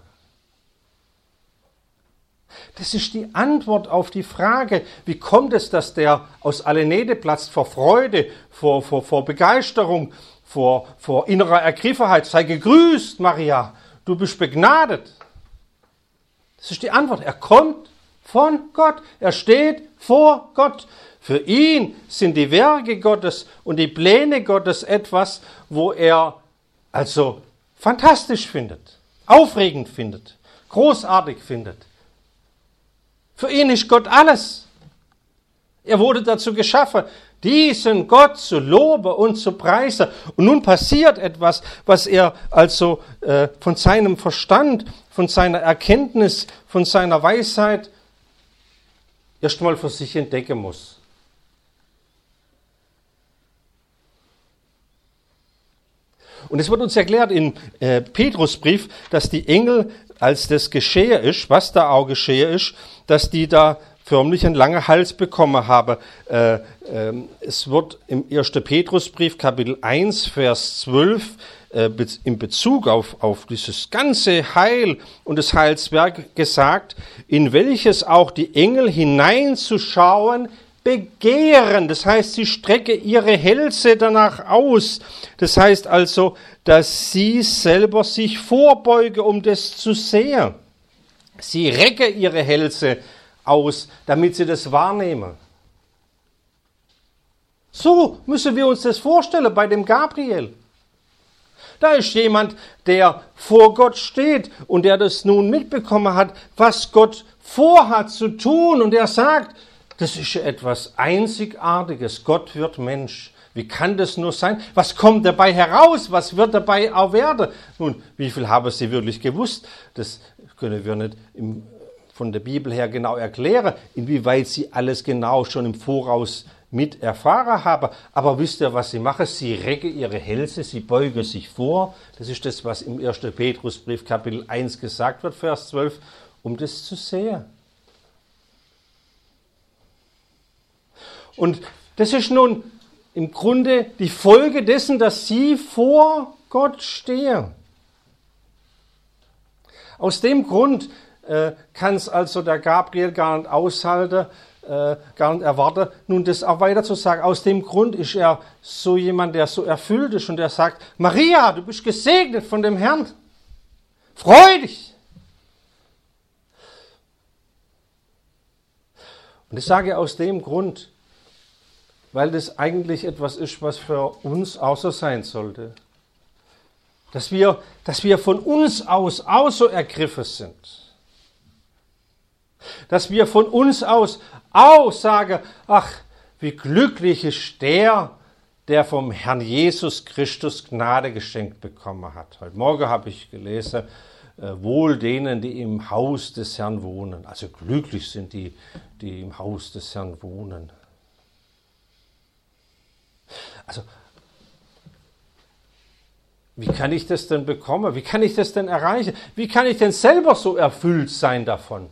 Das ist die Antwort auf die Frage, wie kommt es, dass der aus aller Nähte platzt vor Freude, vor Begeisterung, vor innerer Ergriffenheit. Sei gegrüßt, Maria, du bist begnadet. Das ist die Antwort. Er kommt von Gott. Er steht vor Gott. Für ihn sind die Werke Gottes und die Pläne Gottes etwas, wo er also fantastisch findet, aufregend findet, großartig findet. Für ihn ist Gott alles. Er wurde dazu geschaffen, diesen Gott zu loben und zu preisen. Und nun passiert etwas, was er also von seinem Verstand, von seiner Erkenntnis, von seiner Weisheit erstmal für sich entdecken muss. Und es wird uns erklärt im Petrusbrief, dass die Engel, als das geschehen ist, was da auch geschehen ist, dass die da förmlich einen langen Hals bekommen haben. Es wird im 1. Petrusbrief, Kapitel 1, Vers 12, in Bezug auf dieses ganze Heil und das Heilswerk gesagt, in welches auch die Engel hineinzuschauen begehren. Das heißt, sie strecke ihre Hälse danach aus. Das heißt also, dass sie selber sich vorbeuge, um das zu sehen. Sie recke ihre Hälse aus, damit sie das wahrnehmen. So müssen wir uns das vorstellen bei dem Gabriel. Da ist jemand, der vor Gott steht und der das nun mitbekommen hat, was Gott vorhat zu tun. Und er sagt, das ist ja etwas Einzigartiges. Gott wird Mensch. Wie kann das nur sein? Was kommt dabei heraus? Was wird dabei auch werden? Nun, wie viel haben sie wirklich gewusst? Das können wir nicht von der Bibel her genau erklären, inwieweit sie alles genau schon im Voraus mit erfahren haben. Aber wisst ihr, was sie machen? Sie recke ihre Hälse, sie beugen sich vor. Das ist das, was im 1. Petrusbrief Kapitel 1 gesagt wird, Vers 12, um das zu sehen. Und das ist nun im Grunde die Folge dessen, dass sie vor Gott stehen. Aus dem Grund kann es also der Gabriel gar nicht aushalten, gar nicht erwarten, nun das auch weiter zu sagen. Aus dem Grund ist er so jemand, der so erfüllt ist und der sagt, Maria, du bist gesegnet von dem Herrn. Freu dich! Und ich sage aus dem Grund, weil das eigentlich etwas ist, was für uns auch so sein sollte. Dass wir von uns aus auch so ergriffen sind. Dass wir von uns aus auch sagen, ach, wie glücklich ist der vom Herrn Jesus Christus Gnade geschenkt bekommen hat. Heute Morgen habe ich gelesen, wohl denen, die im Haus des Herrn wohnen. Also glücklich sind die im Haus des Herrn wohnen. Also, wie kann ich das denn bekommen? Wie kann ich das denn erreichen? Wie kann ich denn selber so erfüllt sein davon?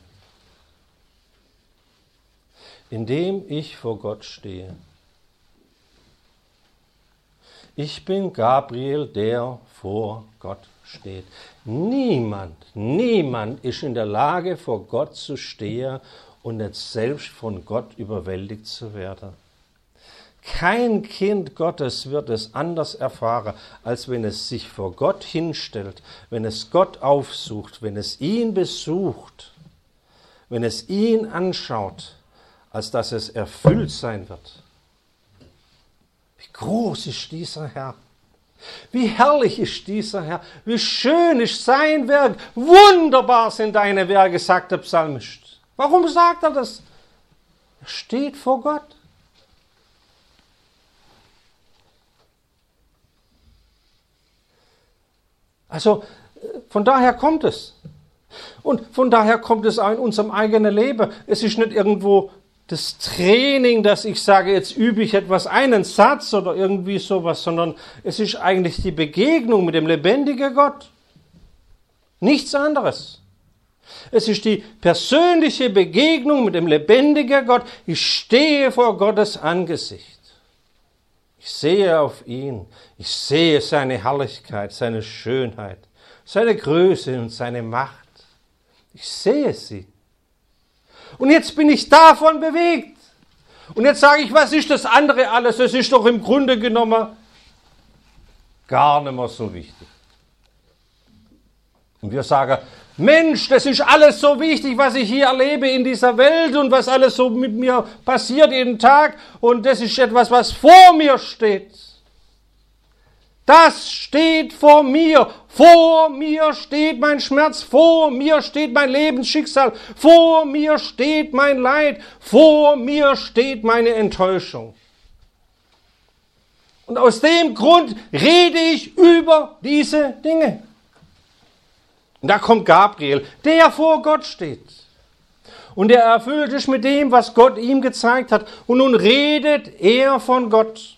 Indem ich vor Gott stehe. Ich bin Gabriel, der vor Gott steht. Niemand ist in der Lage, vor Gott zu stehen und nicht selbst von Gott überwältigt zu werden. Kein Kind Gottes wird es anders erfahren, als wenn es sich vor Gott hinstellt, wenn es Gott aufsucht, wenn es ihn besucht, wenn es ihn anschaut, als dass es erfüllt sein wird. Wie groß ist dieser Herr? Wie herrlich ist dieser Herr? Wie schön ist sein Werk? Wunderbar sind deine Werke, sagt der Psalmist. Warum sagt er das? Er steht vor Gott. Also von daher kommt es. Und von daher kommt es auch in unserem eigenen Leben. Es ist nicht irgendwo das Training, dass ich sage, jetzt übe ich etwas, einen Satz oder irgendwie sowas, sondern es ist eigentlich die Begegnung mit dem lebendigen Gott. Nichts anderes. Es ist die persönliche Begegnung mit dem lebendigen Gott. Ich stehe vor Gottes Angesicht. Ich sehe auf ihn. Ich sehe seine Herrlichkeit, seine Schönheit, seine Größe und seine Macht. Ich sehe sie. Und jetzt bin ich davon bewegt. Und jetzt sage ich, was ist das andere alles? Es ist doch im Grunde genommen gar nicht mehr so wichtig. Und wir sagen, Mensch, das ist alles so wichtig, was ich hier erlebe in dieser Welt und was alles so mit mir passiert jeden Tag. Und das ist etwas, was vor mir steht. Das steht vor mir. Vor mir steht mein Schmerz. Vor mir steht mein Lebensschicksal. Vor mir steht mein Leid. Vor mir steht meine Enttäuschung. Und aus dem Grund rede ich über diese Dinge. Und da kommt Gabriel, der vor Gott steht. Und er erfüllt ist mit dem, was Gott ihm gezeigt hat. Und nun redet er von Gott.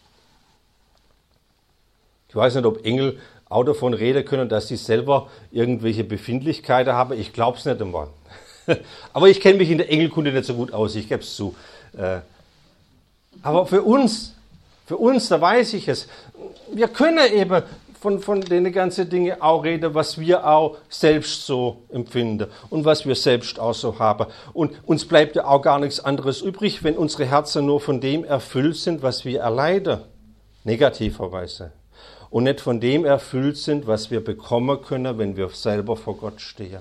Ich weiß nicht, ob Engel auch davon reden können, dass sie selber irgendwelche Befindlichkeiten haben. Ich glaube es nicht einmal. Aber ich kenne mich in der Engelkunde nicht so gut aus, ich gebe es zu. Aber für uns, da weiß ich es. Wir können eben von den ganzen Dingen auch reden, was wir auch selbst so empfinden und was wir selbst auch so haben. Und uns bleibt ja auch gar nichts anderes übrig, wenn unsere Herzen nur von dem erfüllt sind, was wir erleiden, negativerweise. Und nicht von dem erfüllt sind, was wir bekommen können, wenn wir selber vor Gott stehen.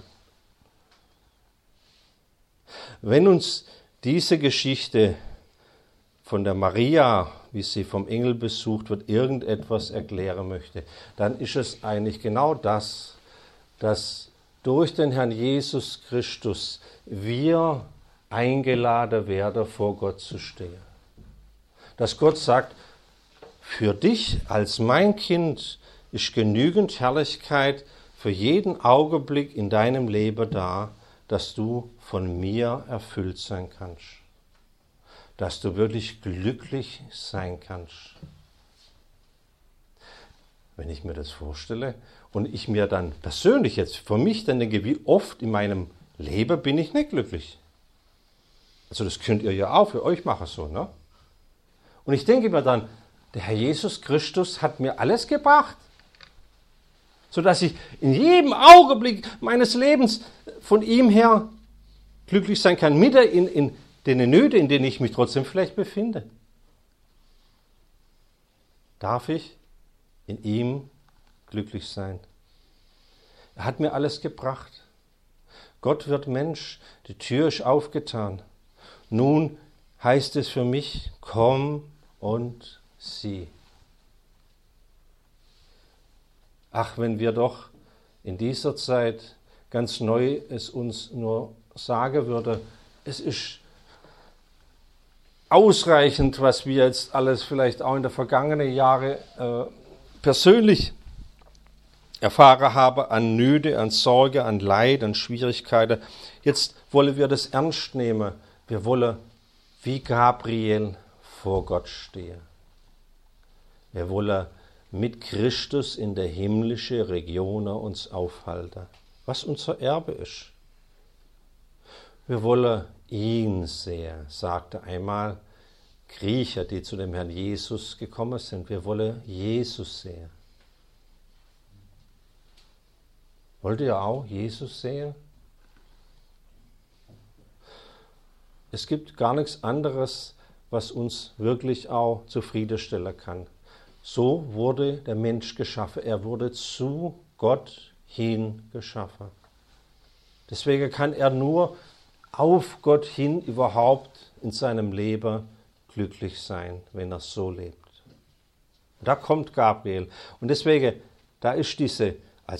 Wenn uns diese Geschichte von der Maria, wie sie vom Engel besucht wird, irgendetwas erklären möchte, dann ist es eigentlich genau das, dass durch den Herrn Jesus Christus wir eingeladen werden, vor Gott zu stehen. Dass Gott sagt, für dich als mein Kind ist genügend Herrlichkeit für jeden Augenblick in deinem Leben da, dass du von mir erfüllt sein kannst. Dass du wirklich glücklich sein kannst. Wenn ich mir das vorstelle und ich mir dann persönlich jetzt für mich dann denke, wie oft in meinem Leben bin ich nicht glücklich. Also das könnt ihr ja auch für euch machen so, ne? Und ich denke mir dann, der Herr Jesus Christus hat mir alles gebracht. sodass ich in jedem Augenblick meines Lebens von ihm her glücklich sein kann, mit in den Nöten, in denen ich mich trotzdem vielleicht befinde. Darf ich in ihm glücklich sein? Er hat mir alles gebracht. Gott wird Mensch, die Tür ist aufgetan. Nun heißt es für mich, komm und sieh. Ach, wenn wir doch in dieser Zeit ganz neu es uns nur sagen würde, es ist ausreichend, was wir jetzt alles vielleicht auch in den vergangenen Jahren persönlich erfahren haben, an Nöte, an Sorge, an Leid, an Schwierigkeiten. Jetzt wollen wir das ernst nehmen. Wir wollen wie Gabriel vor Gott stehen. Wir wollen mit Christus in der himmlischen Region uns aufhalten, was unser Erbe ist. Wir wollen ihn sehen, sagte einmal Griecher, die zu dem Herrn Jesus gekommen sind. Wir wollen Jesus sehen. Wollt ihr auch Jesus sehen? Es gibt gar nichts anderes, was uns wirklich auch zufriedenstellen kann. So wurde der Mensch geschaffen. Er wurde zu Gott hin geschaffen. Deswegen kann er nur auf Gott hin überhaupt in seinem Leben glücklich sein, wenn er so lebt. Da kommt Gabriel. Und deswegen, da ist diese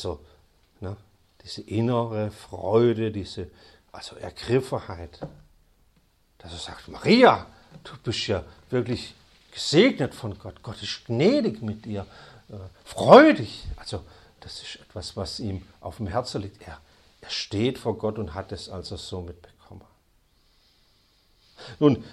innere Freude, diese Ergriffenheit, dass er sagt, Maria, du bist ja wirklich gesegnet von Gott. Gott ist gnädig mit dir. Freu dich. Also das ist etwas, was ihm auf dem Herzen liegt. Er steht vor Gott und hat es also so mitbekommen. Nun,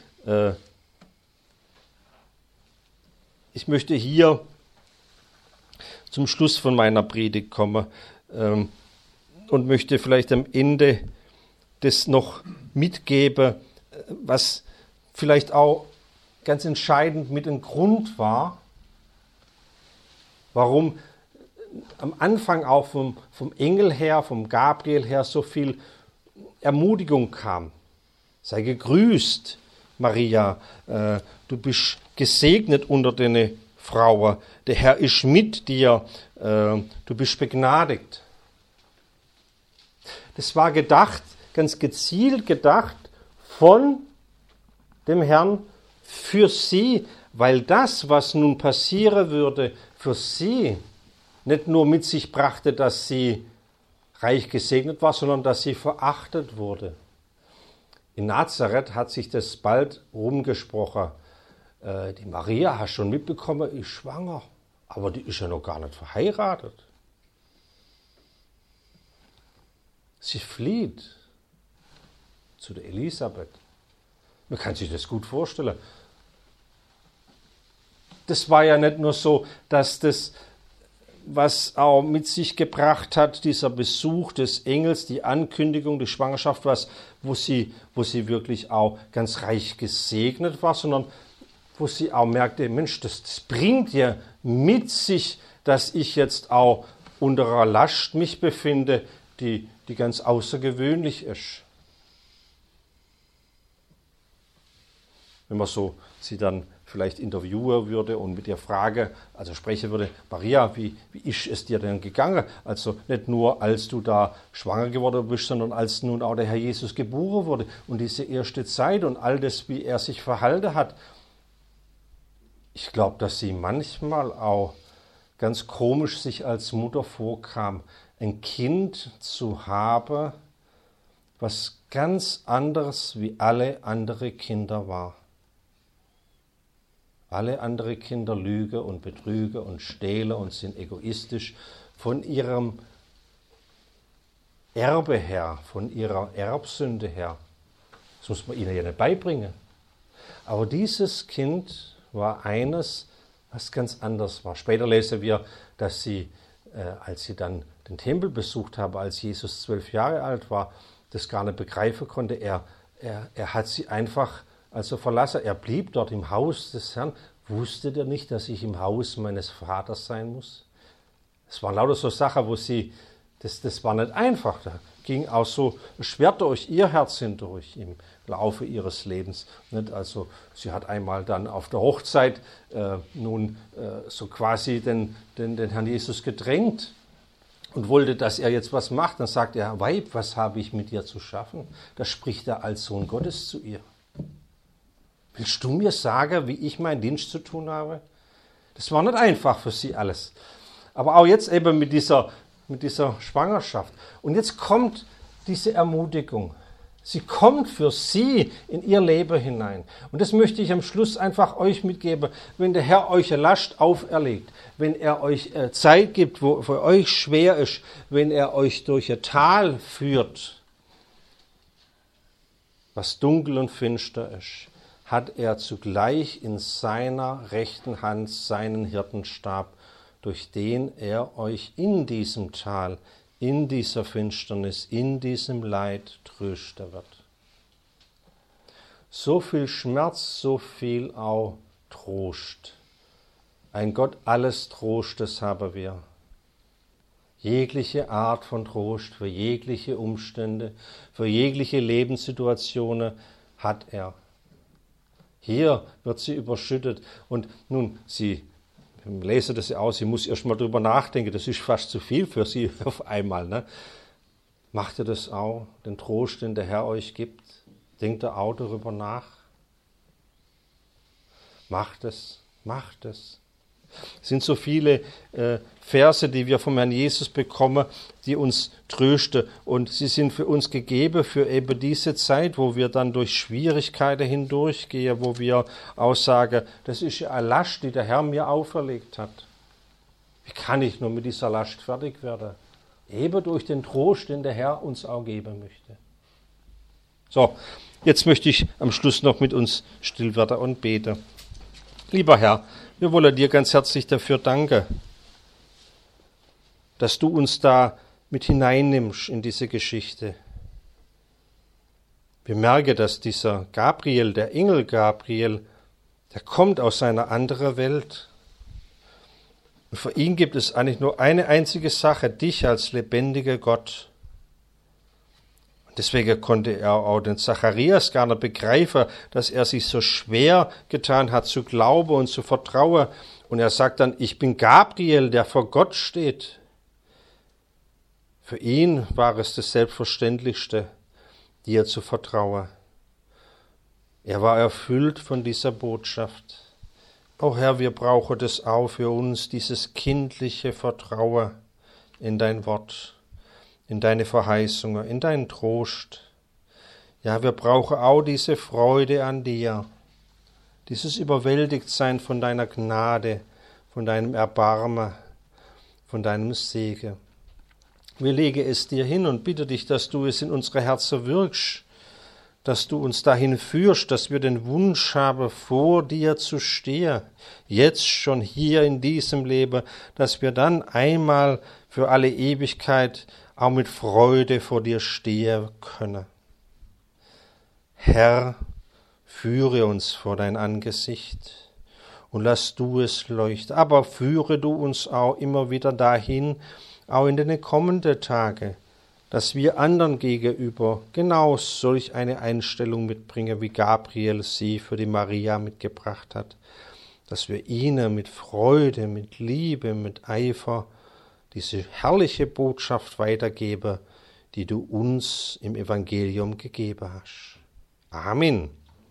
ich möchte hier zum Schluss von meiner Predigt kommen und möchte vielleicht am Ende das noch mitgeben, was vielleicht auch ganz entscheidend mit ein Grund war, warum am Anfang auch vom Engel her, vom Gabriel her so viel Ermutigung kam. Sei gegrüßt, Maria, du bist gesegnet unter den Frauen, der Herr ist mit dir, du bist begnadigt. Das war gedacht, ganz gezielt gedacht von dem Herrn für sie, weil das, was nun passieren würde, für sie nicht nur mit sich brachte, dass sie reich gesegnet war, sondern dass sie verachtet wurde. In Nazareth hat sich das bald rumgesprochen. Die Maria, hast schon mitbekommen, ist schwanger, aber die ist ja noch gar nicht verheiratet. Sie flieht zu der Elisabeth. Man kann sich das gut vorstellen. Das war ja nicht nur so, dass das, was auch mit sich gebracht hat, dieser Besuch des Engels, die Ankündigung, die Schwangerschaft, wo sie wirklich auch ganz reich gesegnet war, sondern wo sie auch merkte, Mensch, das bringt ja mit sich, dass ich jetzt auch unter einer Last mich befinde, die ganz außergewöhnlich ist. Wenn man so sie dann vielleicht interviewen würde und mit ihr sprechen würde, Maria, wie ist es dir denn gegangen? Also nicht nur, als du da schwanger geworden bist, sondern als nun auch der Herr Jesus geboren wurde und diese erste Zeit und all das, wie er sich verhalten hat. Ich glaube, dass sie manchmal auch ganz komisch sich als Mutter vorkam, ein Kind zu haben, was ganz anderes wie alle andere Kinder war. Alle andere Kinder lügen und betrügen und stehlen und sind egoistisch von ihrem Erbe her, von ihrer Erbsünde her. Das muss man ihnen ja nicht beibringen. Aber dieses Kind war eines, was ganz anders war. Später lesen wir, dass sie, als sie dann den Tempel besucht haben, als Jesus 12 Jahre alt war, das gar nicht begreifen konnte. Er hat sie einfach verlassen. Er blieb dort im Haus des Herrn. Wusste der nicht, dass ich im Haus meines Vaters sein muss? Es waren lauter so Sachen, das war nicht einfach. Da ging auch so schwer durch ihr Herz hindurch im Laufe ihres Lebens. Nicht? Also sie hat einmal dann auf der Hochzeit so quasi den Herrn Jesus gedrängt und wollte, dass er jetzt was macht. Dann sagt er, Weib, was habe ich mit dir zu schaffen? Da spricht er als Sohn Gottes zu ihr. Willst du mir sagen, wie ich meinen Dienst zu tun habe? Das war nicht einfach für sie alles. Aber auch jetzt eben mit dieser Schwangerschaft. Und jetzt kommt diese Ermutigung. Sie kommt für sie in ihr Leben hinein. Und das möchte ich am Schluss einfach euch mitgeben. Wenn der Herr euch eine Last auferlegt, wenn er euch Zeit gibt, wo für euch schwer ist, wenn er euch durch ein Tal führt, was dunkel und finster ist, hat er zugleich in seiner rechten Hand seinen Hirtenstab, durch den er euch in diesem Tal, in dieser Finsternis, in diesem Leid trösten wird. So viel Schmerz, so viel auch Trost. Ein Gott alles Trostes haben wir. Jegliche Art von Trost für jegliche Umstände, für jegliche Lebenssituationen hat er. Hier wird sie überschüttet und nun, sie lese das aus, sie muss erst mal drüber nachdenken, das ist fast zu viel für sie auf einmal. Ne? Macht ihr das auch, den Trost, den der Herr euch gibt? Denkt ihr auch darüber nach? Macht es. Es sind so viele Verse, die wir vom Herrn Jesus bekommen, die uns trösten. Und sie sind für uns gegeben für eben diese Zeit, wo wir dann durch Schwierigkeiten hindurchgehen, wo wir auch sagen, das ist ja eine Last, die der Herr mir auferlegt hat. Wie kann ich nur mit dieser Last fertig werden? Eben durch den Trost, den der Herr uns auch geben möchte. So, jetzt möchte ich am Schluss noch mit uns still werden und beten. Lieber Herr, wir wollen dir ganz herzlich dafür danken, dass du uns da mit hineinnimmst in diese Geschichte. Wir merken, dass dieser Gabriel, der Engel Gabriel, der kommt aus einer anderen Welt. Und für ihn gibt es eigentlich nur eine einzige Sache, dich als lebendiger Gott. Deswegen konnte er auch den Zacharias gar nicht begreifen, dass er sich so schwer getan hat zu glauben und zu vertrauen. Und er sagt dann, ich bin Gabriel, der vor Gott steht. Für ihn war es das Selbstverständlichste, dir zu vertrauen. Er war erfüllt von dieser Botschaft. Oh Herr, wir brauchen das auch für uns, dieses kindliche Vertrauen in dein Wort, in deine Verheißungen, in deinen Trost. Ja, wir brauchen auch diese Freude an dir, dieses Überwältigtsein von deiner Gnade, von deinem Erbarmen, von deinem Segen. Wir legen es dir hin und bitte dich, dass du es in unsere Herzen wirkst, dass du uns dahin führst, dass wir den Wunsch haben, vor dir zu stehen, jetzt schon hier in diesem Leben, dass wir dann einmal für alle Ewigkeit auch mit Freude vor dir stehen können. Herr, führe uns vor dein Angesicht und lass du es leuchten, aber führe du uns auch immer wieder dahin, auch in den kommenden Tagen, dass wir anderen gegenüber genau solch eine Einstellung mitbringen, wie Gabriel sie für die Maria mitgebracht hat, dass wir ihnen mit Freude, mit Liebe, mit Eifer diese herrliche Botschaft weitergeben, die du uns im Evangelium gegeben hast. Amen.